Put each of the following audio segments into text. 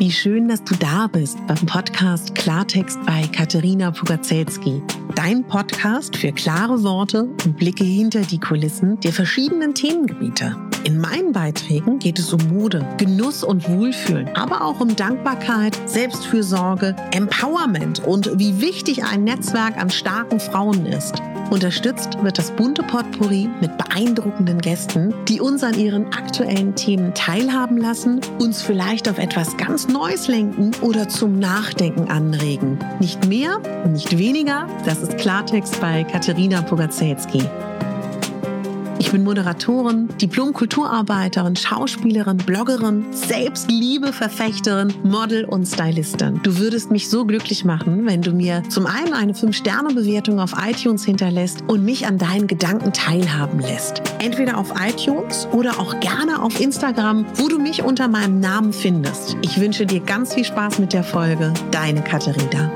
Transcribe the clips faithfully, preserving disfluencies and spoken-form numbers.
Wie schön, dass du da bist beim Podcast Klartext bei Katerina Pugacelski. Dein Podcast für klare Worte und Blicke hinter die Kulissen der verschiedenen Themengebiete. In meinen Beiträgen geht es um Mode, Genuss und Wohlfühlen, aber auch um Dankbarkeit, Selbstfürsorge, Empowerment und wie wichtig ein Netzwerk an starken Frauen ist. Unterstützt wird das bunte Potpourri mit beeindruckenden Gästen, die uns an ihren aktuellen Themen teilhaben lassen, uns vielleicht auf etwas ganz Neues lenken oder zum Nachdenken anregen. Nicht mehr und nicht weniger, das ist Klartext bei Katerina Pugacelski. Ich bin Moderatorin, Diplom-Kulturarbeiterin, Schauspielerin, Bloggerin, Selbstliebe-Verfechterin, Model und Stylistin. Du würdest mich so glücklich machen, wenn du mir zum einen eine fünf Sterne Bewertung auf iTunes hinterlässt und mich an deinen Gedanken teilhaben lässt. Entweder auf iTunes oder auch gerne auf Instagram, wo du mich unter meinem Namen findest. Ich wünsche dir ganz viel Spaß mit der Folge. Deine Katerina.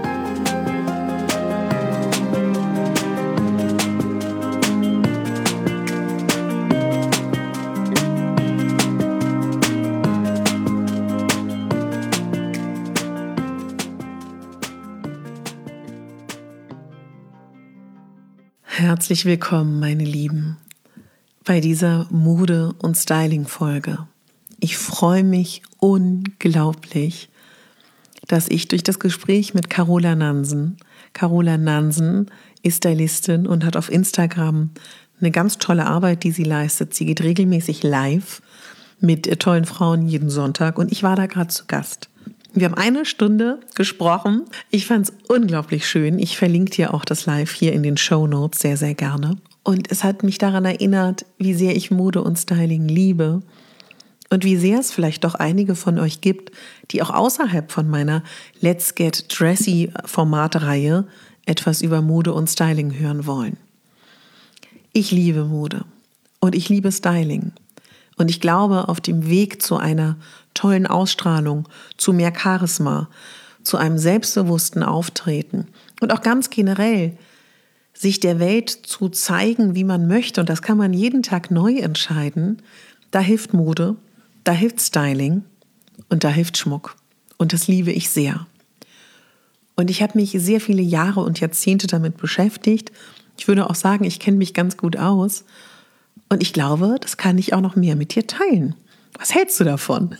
Herzlich willkommen, meine Lieben, bei dieser Mode- und Styling-Folge. Ich freue mich unglaublich, dass ich durch das Gespräch mit Carola Nansen, Carola Nansen ist Stylistin und hat auf Instagram eine ganz tolle Arbeit, die sie leistet. Sie geht regelmäßig live mit tollen Frauen jeden Sonntag und ich war da gerade zu Gast. Wir haben eine Stunde gesprochen. Ich fand es unglaublich schön. Ich verlinke dir auch das Live hier in den Shownotes sehr, sehr gerne. Und es hat mich daran erinnert, wie sehr ich Mode und Styling liebe und wie sehr es vielleicht doch einige von euch gibt, die auch außerhalb von meiner Let's Get Dressy Formatreihe etwas über Mode und Styling hören wollen. Ich liebe Mode und ich liebe Styling. Und ich glaube, auf dem Weg zu einer tollen Ausstrahlung, zu mehr Charisma, zu einem selbstbewussten Auftreten und auch ganz generell sich der Welt zu zeigen, wie man möchte, und das kann man jeden Tag neu entscheiden, da hilft Mode, da hilft Styling und da hilft Schmuck. Und das liebe ich sehr. Und ich habe mich sehr viele Jahre und Jahrzehnte damit beschäftigt. Ich würde auch sagen, ich kenne mich ganz gut aus. Und ich glaube, das kann ich auch noch mehr mit dir teilen. Was hältst du davon?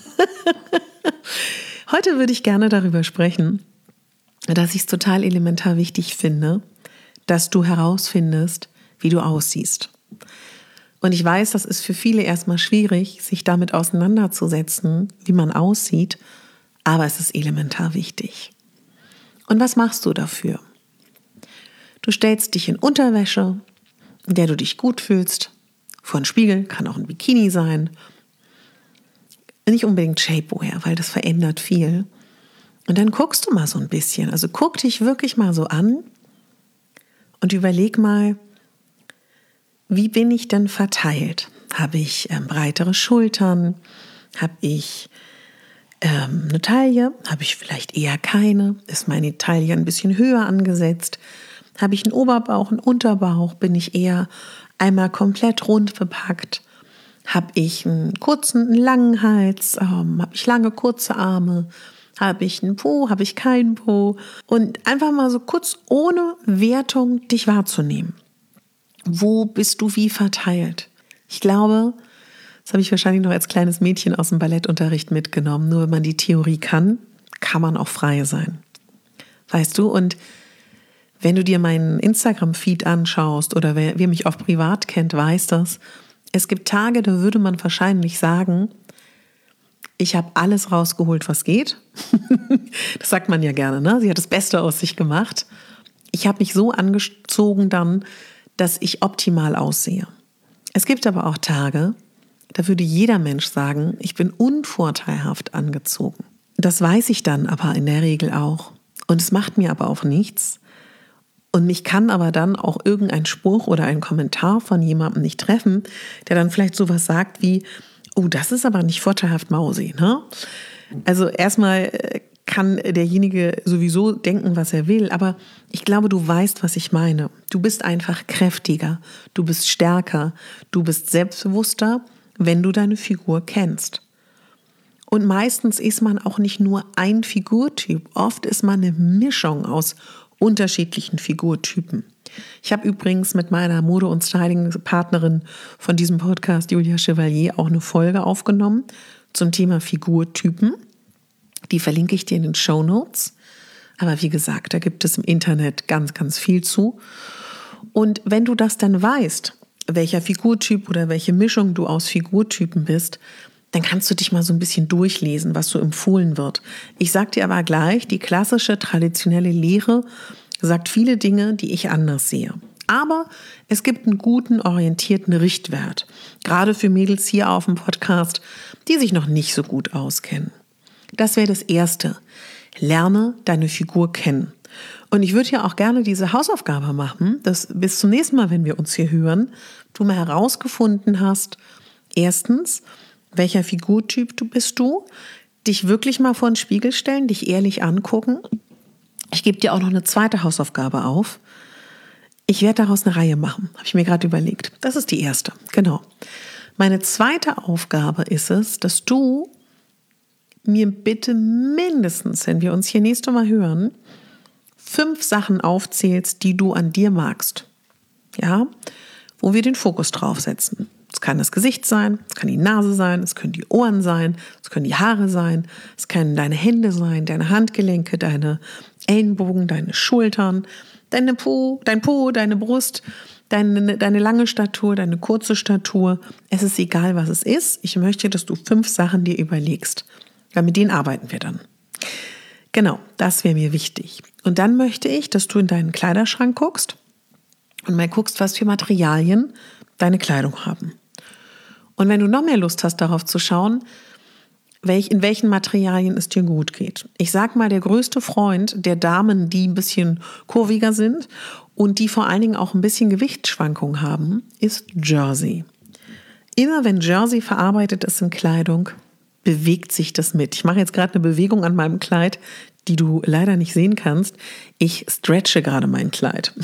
Heute würde ich gerne darüber sprechen, dass ich es total elementar wichtig finde, dass du herausfindest, wie du aussiehst. Und ich weiß, das ist für viele erstmal schwierig, sich damit auseinanderzusetzen, wie man aussieht, aber es ist elementar wichtig. Und was machst du dafür? Du stellst dich in Unterwäsche, in der du dich gut fühlst, vor einen Spiegel, kann auch ein Bikini sein. Nicht unbedingt Shapewear, weil das verändert viel. Und dann guckst du mal so ein bisschen. Also guck dich wirklich mal so an und überleg mal, wie bin ich denn verteilt? Habe ich ähm, breitere Schultern? Habe ich ähm, eine Taille? Habe ich vielleicht eher keine? Ist meine Taille ein bisschen höher angesetzt? Habe ich einen Oberbauch, einen Unterbauch? Bin ich eher einmal komplett rund bepackt? Habe ich einen kurzen, einen langen Hals? Ähm, habe ich lange, kurze Arme? Habe ich einen Po? Habe ich keinen Po? Und einfach mal so kurz ohne Wertung dich wahrzunehmen. Wo bist du wie verteilt? Ich glaube, das habe ich wahrscheinlich noch als kleines Mädchen aus dem Ballettunterricht mitgenommen. Nur wenn man die Theorie kann, kann man auch frei sein. Weißt du? Und wenn du dir meinen Instagram-Feed anschaust oder wer, wer mich auch privat kennt, weiß das. Es gibt Tage, da würde man wahrscheinlich sagen, ich habe alles rausgeholt, was geht. Das sagt man ja gerne, ne? Sie hat das Beste aus sich gemacht. Ich habe mich so angezogen dann, dass ich optimal aussehe. Es gibt aber auch Tage, da würde jeder Mensch sagen, ich bin unvorteilhaft angezogen. Das weiß ich dann aber in der Regel auch. Und es macht mir aber auch nichts. Und mich kann aber dann auch irgendein Spruch oder ein Kommentar von jemandem nicht treffen, der dann vielleicht sowas sagt wie, oh, das ist aber nicht vorteilhaft Mausi, ne? Also erstmal kann derjenige sowieso denken, was er will, aber ich glaube, du weißt, was ich meine. Du bist einfach kräftiger, du bist stärker, du bist selbstbewusster, wenn du deine Figur kennst. Und meistens ist man auch nicht nur ein Figurtyp. Oft ist man eine Mischung aus unterschiedlichen Figurtypen. Ich habe übrigens mit meiner Mode- und Styling-Partnerin von diesem Podcast, Julia Chevalier, auch eine Folge aufgenommen zum Thema Figurtypen. Die verlinke ich dir in den Shownotes. Aber wie gesagt, da gibt es im Internet ganz, ganz viel zu. Und wenn du das dann weißt, welcher Figurtyp oder welche Mischung du aus Figurtypen bist, dann kannst du dich mal so ein bisschen durchlesen, was so empfohlen wird. Ich sage dir aber gleich, die klassische, traditionelle Lehre sagt viele Dinge, die ich anders sehe. Aber es gibt einen guten, orientierten Richtwert. Gerade für Mädels hier auf dem Podcast, die sich noch nicht so gut auskennen. Das wäre das Erste. Lerne deine Figur kennen. Und ich würde ja auch gerne diese Hausaufgabe machen, dass bis zum nächsten Mal, wenn wir uns hier hören, du mal herausgefunden hast, erstens, welcher Figurtyp du bist du, dich wirklich mal vor den Spiegel stellen, dich ehrlich angucken. Ich gebe dir auch noch eine zweite Hausaufgabe auf. Ich werde daraus eine Reihe machen, habe ich mir gerade überlegt. Das ist die erste, genau. Meine zweite Aufgabe ist es, dass du mir bitte mindestens, wenn wir uns hier nächste Mal hören, fünf Sachen aufzählst, die du an dir magst. Ja, wo wir den Fokus drauf setzen. Es kann das Gesicht sein, es kann die Nase sein, es können die Ohren sein, es können die Haare sein, es können deine Hände sein, deine Handgelenke, deine Ellenbogen, deine Schultern, deine Po, dein Po, deine Brust, deine, deine lange Statur, deine kurze Statur. Es ist egal, was es ist. Ich möchte, dass du fünf Sachen dir überlegst. Ja, mit denen arbeiten wir dann. Genau, das wäre mir wichtig. Und dann möchte ich, dass du in deinen Kleiderschrank guckst und mal guckst, was für Materialien deine Kleidung haben. Und wenn du noch mehr Lust hast, darauf zu schauen, welch, in welchen Materialien es dir gut geht. Ich sag mal, der größte Freund der Damen, die ein bisschen kurviger sind und die vor allen Dingen auch ein bisschen Gewichtsschwankungen haben, ist Jersey. Immer wenn Jersey verarbeitet ist in Kleidung, bewegt sich das mit. Ich mache jetzt gerade eine Bewegung an meinem Kleid, die du leider nicht sehen kannst. Ich stretche gerade mein Kleid.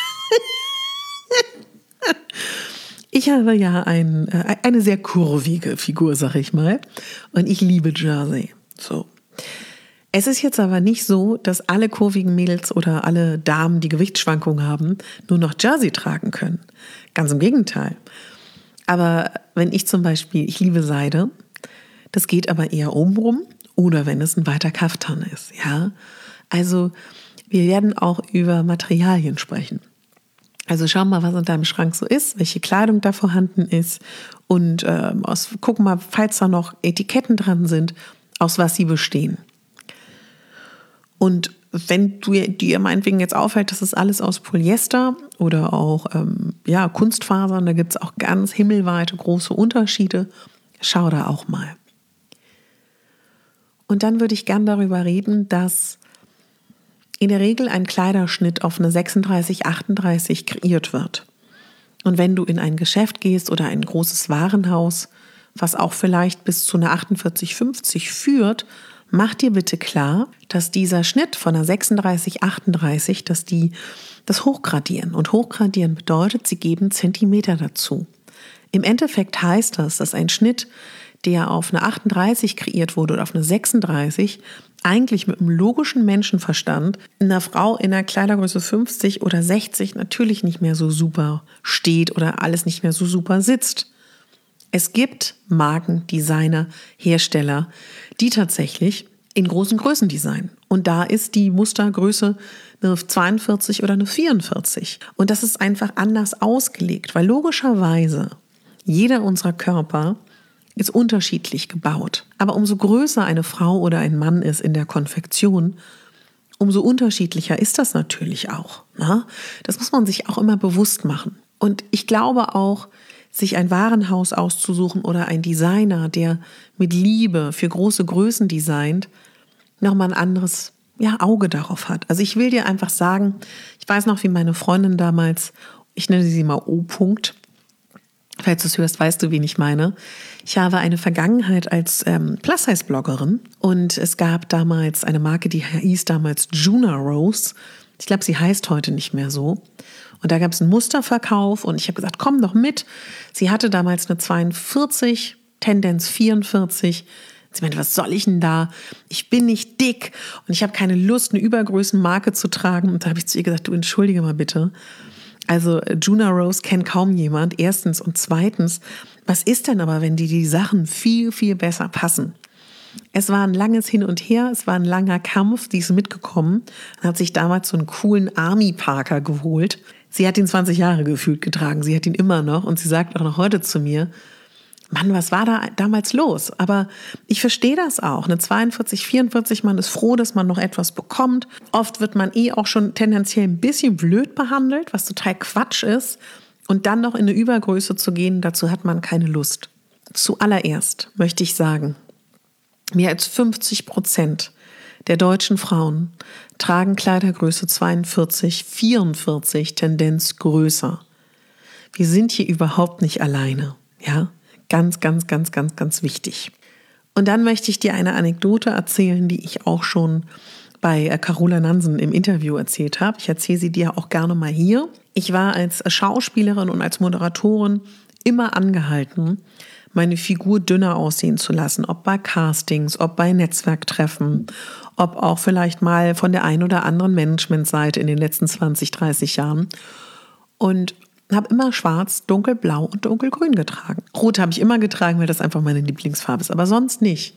Ich habe ja ein, eine sehr kurvige Figur, sag ich mal. Und ich liebe Jersey. So. Es ist jetzt aber nicht so, dass alle kurvigen Mädels oder alle Damen, die Gewichtsschwankungen haben, nur noch Jersey tragen können. Ganz im Gegenteil. Aber wenn ich zum Beispiel, ich liebe Seide, das geht aber eher obenrum oder wenn es ein weiter Kaftan ist. Ja? Also wir werden auch über Materialien sprechen. Also schau mal, was in deinem Schrank so ist, welche Kleidung da vorhanden ist und äh, aus, guck mal, falls da noch Etiketten dran sind, aus was sie bestehen. Und wenn du dir meinetwegen jetzt auffällt, das ist alles aus Polyester oder auch ähm, ja, Kunstfasern, da gibt es auch ganz himmelweite große Unterschiede, schau da auch mal. Und dann würde ich gern darüber reden, dass in der Regel ein Kleiderschnitt auf eine sechsunddreißig, achtunddreißig kreiert wird. Und wenn du in ein Geschäft gehst oder ein großes Warenhaus, was auch vielleicht bis zu einer achtundvierzig, fünfzig führt, mach dir bitte klar, dass dieser Schnitt von einer sechsunddreißig, achtunddreißig, dass die das hochgradieren. Und hochgradieren bedeutet, sie geben Zentimeter dazu. Im Endeffekt heißt das, dass ein Schnitt, der auf eine achtunddreißig kreiert wurde oder auf eine sechsunddreißig, eigentlich mit einem logischen Menschenverstand einer Frau in einer Kleidergröße fünfzig oder sechzig natürlich nicht mehr so super steht oder alles nicht mehr so super sitzt. Es gibt Marken, Designer, Hersteller, die tatsächlich in großen Größen designen. Und da ist die Mustergröße eine zweiundvierzig oder eine vierundvierzig. Und das ist einfach anders ausgelegt, weil logischerweise jeder unserer Körper ist unterschiedlich gebaut. Aber umso größer eine Frau oder ein Mann ist in der Konfektion, umso unterschiedlicher ist das natürlich auch. Ne? Das muss man sich auch immer bewusst machen. Und ich glaube auch, sich ein Warenhaus auszusuchen oder ein Designer, der mit Liebe für große Größen designt, nochmal ein anderes ja, Auge darauf hat. Also ich will dir einfach sagen, ich weiß noch, wie meine Freundin damals, ich nenne sie mal O. -Punkt, falls du es hörst, weißt du, wen ich meine. Ich habe eine Vergangenheit als ähm, Plus-Size-Bloggerin und es gab damals eine Marke, die hieß damals Juna Rose. Ich glaube, sie heißt heute nicht mehr so. Und da gab es einen Musterverkauf und ich habe gesagt, komm doch mit. Sie hatte damals eine zweiundvierzig, Tendenz vierundvierzig. Sie meinte, was soll ich denn da? Ich bin nicht dick und ich habe keine Lust, eine Übergrößenmarke zu tragen. Und da habe ich zu ihr gesagt, du entschuldige mal bitte. Also Juna Rose kennt kaum jemand, erstens. Und zweitens, was ist denn aber, wenn die die Sachen viel, viel besser passen? Es war ein langes Hin und Her, es war ein langer Kampf, die ist mitgekommen und hat sich damals so einen coolen Army Parker geholt. Sie hat ihn zwanzig Jahre gefühlt getragen, sie hat ihn immer noch und sie sagt auch noch heute zu mir, Mann, was war da damals los? Aber ich verstehe das auch. Eine zweiundvierzig, vierundvierzig, man ist froh, dass man noch etwas bekommt. Oft wird man eh auch schon tendenziell ein bisschen blöd behandelt, was total Quatsch ist. Und dann noch in eine Übergröße zu gehen, dazu hat man keine Lust. Zuallererst möchte ich sagen, mehr als fünfzig Prozent der deutschen Frauen tragen Kleidergröße zweiundvierzig, vierundvierzig, Tendenz größer. Wir sind hier überhaupt nicht alleine, ja? Ganz, ganz, ganz, ganz, ganz wichtig. Und dann möchte ich dir eine Anekdote erzählen, die ich auch schon bei Carola Nansen im Interview erzählt habe. Ich erzähle sie dir auch gerne mal hier. Ich war als Schauspielerin und als Moderatorin immer angehalten, meine Figur dünner aussehen zu lassen, ob bei Castings, ob bei Netzwerktreffen, ob auch vielleicht mal von der einen oder anderen Managementseite in den letzten zwanzig, dreißig Jahren. Und habe immer schwarz, dunkelblau und dunkelgrün getragen. Rot habe ich immer getragen, weil das einfach meine Lieblingsfarbe ist, aber sonst nicht.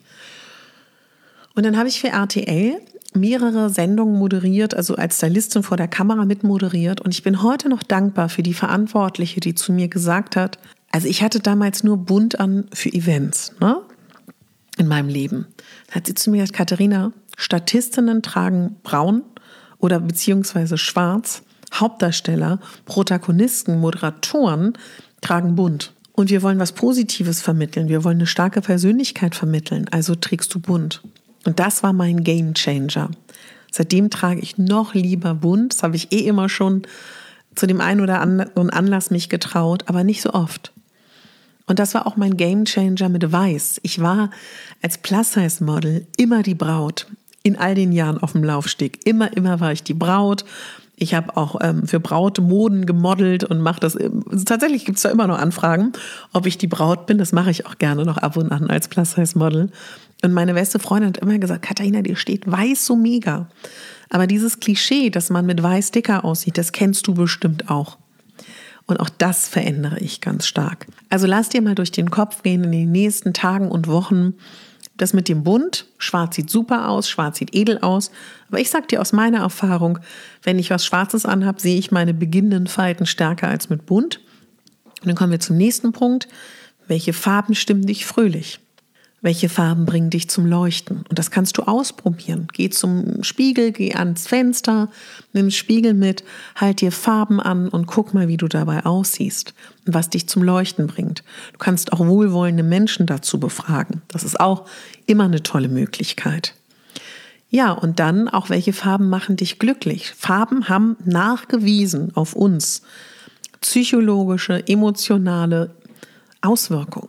Und dann habe ich für R T L mehrere Sendungen moderiert, also als Stylistin vor der Kamera mitmoderiert. Und ich bin heute noch dankbar für die Verantwortliche, die zu mir gesagt hat, also ich hatte damals nur bunt an für Events, ne, in meinem Leben. Da hat sie zu mir gesagt, Katharina, Statistinnen tragen braun oder beziehungsweise schwarz, Hauptdarsteller, Protagonisten, Moderatoren tragen bunt. Und wir wollen was Positives vermitteln. Wir wollen eine starke Persönlichkeit vermitteln. Also trägst du bunt. Und das war mein Gamechanger. Seitdem trage ich noch lieber bunt. Das habe ich eh immer schon zu dem einen oder anderen Anlass mich getraut, aber nicht so oft. Und das war auch mein Gamechanger mit Weiß. Ich war als Plus-Size-Model immer die Braut. In all den Jahren auf dem Laufsteg. Immer, immer war ich die Braut. Ich habe auch ähm, für Brautmoden gemodelt und mache das. Also tatsächlich gibt es da immer noch Anfragen, ob ich die Braut bin. Das mache ich auch gerne noch ab und an als Plus-Size-Model. Und meine beste Freundin hat immer gesagt, Katharina, dir steht Weiß so mega. Aber dieses Klischee, dass man mit Weiß dicker aussieht, das kennst du bestimmt auch. Und auch das verändere ich ganz stark. Also lass dir mal durch den Kopf gehen in den nächsten Tagen und Wochen. Das mit dem Bunt, schwarz sieht super aus, schwarz sieht edel aus. Aber ich sag dir aus meiner Erfahrung, wenn ich was Schwarzes anhab, sehe ich meine beginnenden Falten stärker als mit bunt. Und dann kommen wir zum nächsten Punkt. Welche Farben stimmen dich fröhlich? Welche Farben bringen dich zum Leuchten? Und das kannst du ausprobieren. Geh zum Spiegel, geh ans Fenster, nimm den Spiegel mit, halt dir Farben an und guck mal, wie du dabei aussiehst und was dich zum Leuchten bringt. Du kannst auch wohlwollende Menschen dazu befragen. Das ist auch immer eine tolle Möglichkeit. Ja, und dann auch, welche Farben machen dich glücklich? Farben haben nachgewiesen auf uns psychologische, emotionale Auswirkungen.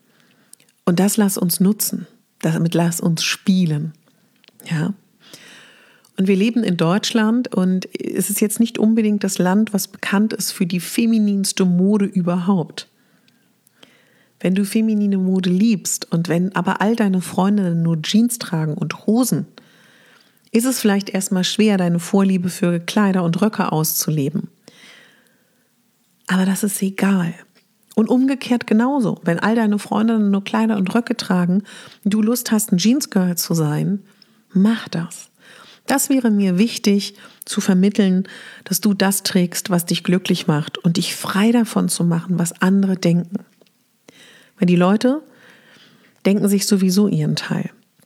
Und das lass uns nutzen, damit lass uns spielen, ja. Und wir leben in Deutschland und es ist jetzt nicht unbedingt das Land, was bekannt ist für die femininste Mode überhaupt. Wenn du feminine Mode liebst und wenn aber all deine Freundinnen nur Jeans tragen und Hosen, ist es vielleicht erstmal schwer, deine Vorliebe für Kleider und Röcke auszuleben. Aber das ist egal. Und umgekehrt genauso. Wenn all deine Freundinnen nur Kleider und Röcke tragen und du Lust hast, ein Jeansgirl zu sein, mach das. Das wäre mir wichtig zu vermitteln, dass du das trägst, was dich glücklich macht und dich frei davon zu machen, was andere denken. Weil die Leute denken sich sowieso ihren Teil.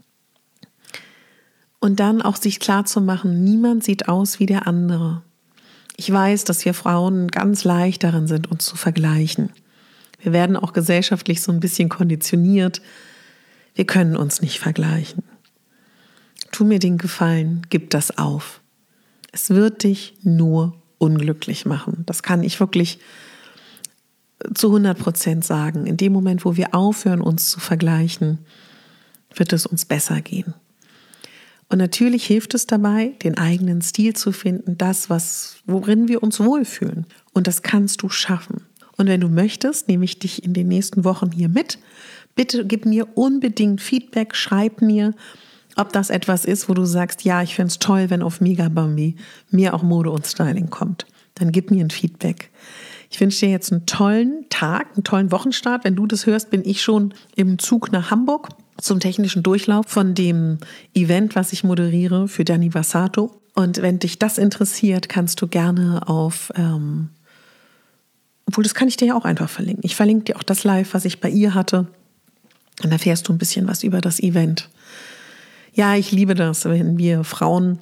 Und dann auch sich klar zu machen, niemand sieht aus wie der andere. Ich weiß, dass wir Frauen ganz leicht darin sind, uns zu vergleichen. Wir werden auch gesellschaftlich so ein bisschen konditioniert. Wir können uns nicht vergleichen. Tu mir den Gefallen, gib das auf. Es wird dich nur unglücklich machen. Das kann ich wirklich zu hundert Prozent sagen. In dem Moment, wo wir aufhören, uns zu vergleichen, wird es uns besser gehen. Und natürlich hilft es dabei, den eigenen Stil zu finden, das, was, worin wir uns wohlfühlen. Und das kannst du schaffen. Und wenn du möchtest, nehme ich dich in den nächsten Wochen hier mit Bitte gib mir unbedingt Feedback, schreib mir, ob das etwas ist, wo du sagst, ja, ich fände es toll, wenn auf Megabambi mir auch Mode und Styling kommt. Dann gib mir ein Feedback. Ich wünsche dir jetzt einen tollen Tag, einen tollen Wochenstart. Wenn du das hörst, bin ich schon im Zug nach Hamburg zum technischen Durchlauf von dem Event, was ich moderiere für Dani Vassato. Und wenn dich das interessiert, kannst du gerne auf, ähm, obwohl das kann ich dir ja auch einfach verlinken. Ich verlinke dir auch das Live, was ich bei ihr hatte. Dann erfährst du ein bisschen was über das Event. Ja, ich liebe das, wenn wir Frauen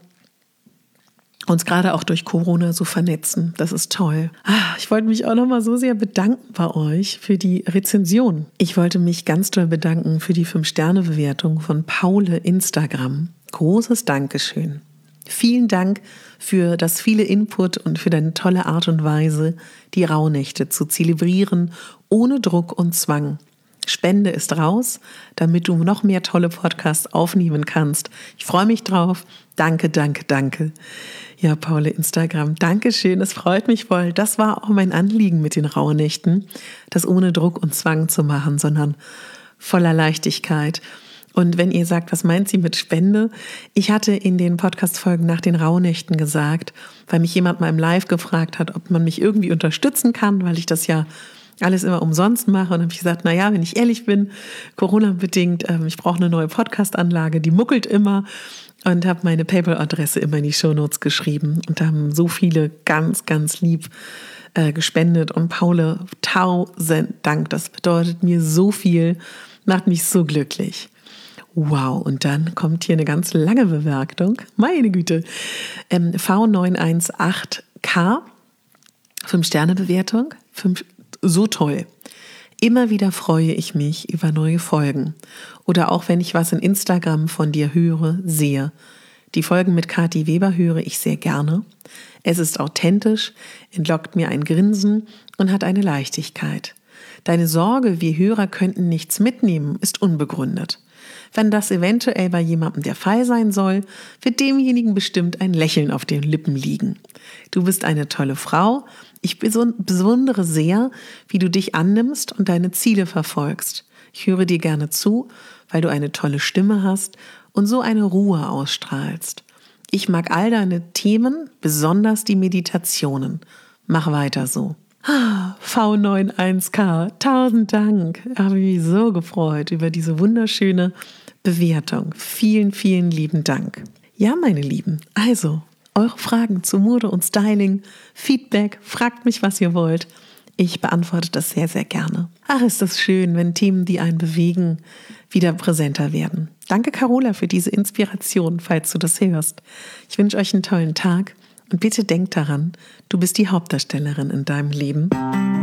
uns gerade auch durch Corona so vernetzen. Das ist toll. Ah, ich wollte mich auch noch mal so sehr bedanken bei euch für die Rezension. Ich wollte mich ganz doll bedanken für die fünf Sterne Bewertung von Paule Instagram. Großes Dankeschön. Vielen Dank für das viele Input und für deine tolle Art und Weise, die Rauhnächte zu zelebrieren, ohne Druck und Zwang. Spende ist raus, damit du noch mehr tolle Podcasts aufnehmen kannst. Ich freue mich drauf. Danke, danke, danke. Ja, Paule Instagram, Dankeschön, es freut mich voll. Das war auch mein Anliegen mit den Rauhnächten, das ohne Druck und Zwang zu machen, sondern voller Leichtigkeit. Und wenn ihr sagt, was meint sie mit Spende? Ich hatte in den Podcast-Folgen nach den Rauhnächten gesagt, weil mich jemand mal im Live gefragt hat, ob man mich irgendwie unterstützen kann, weil ich das ja alles immer umsonst mache. Und dann habe ich gesagt, naja, wenn ich ehrlich bin, Corona-bedingt, ähm, ich brauche eine neue Podcast-Anlage, die muckelt immer. Und habe meine PayPal-Adresse immer in die Shownotes geschrieben. Und da haben so viele ganz, ganz lieb äh, gespendet. Und Paule, tausend Dank, das bedeutet mir so viel, macht mich so glücklich. Wow, und dann kommt hier eine ganz lange Bewertung. Meine Güte. Ähm, V neun eins acht K, fünf Sterne Bewertung, fünf, so toll. Immer wieder freue ich mich über neue Folgen. Oder auch wenn ich was in Instagram von dir höre, sehe. Die Folgen mit Kathi Weber höre ich sehr gerne. Es ist authentisch, entlockt mir ein Grinsen und hat eine Leichtigkeit. Deine Sorge, wir Hörer könnten nichts mitnehmen, ist unbegründet. Wenn das eventuell bei jemandem der Fall sein soll, wird demjenigen bestimmt ein Lächeln auf den Lippen liegen. Du bist eine tolle Frau. Ich bewundere sehr, wie du dich annimmst und deine Ziele verfolgst. Ich höre dir gerne zu, weil du eine tolle Stimme hast und so eine Ruhe ausstrahlst. Ich mag all deine Themen, besonders die Meditationen. Mach weiter so. V neun eins K, tausend Dank. Habe mich so gefreut über diese wunderschöne Bewertung. Vielen, vielen lieben Dank. Ja, meine Lieben, also eure Fragen zu Mode und Styling, Feedback, fragt mich, was ihr wollt. Ich beantworte das sehr, sehr gerne. Ach, ist das schön, wenn Themen, die einen bewegen, wieder präsenter werden. Danke, Carola, für diese Inspiration, falls du das hörst. Ich wünsche euch einen tollen Tag und bitte denkt daran, du bist die Hauptdarstellerin in deinem Leben.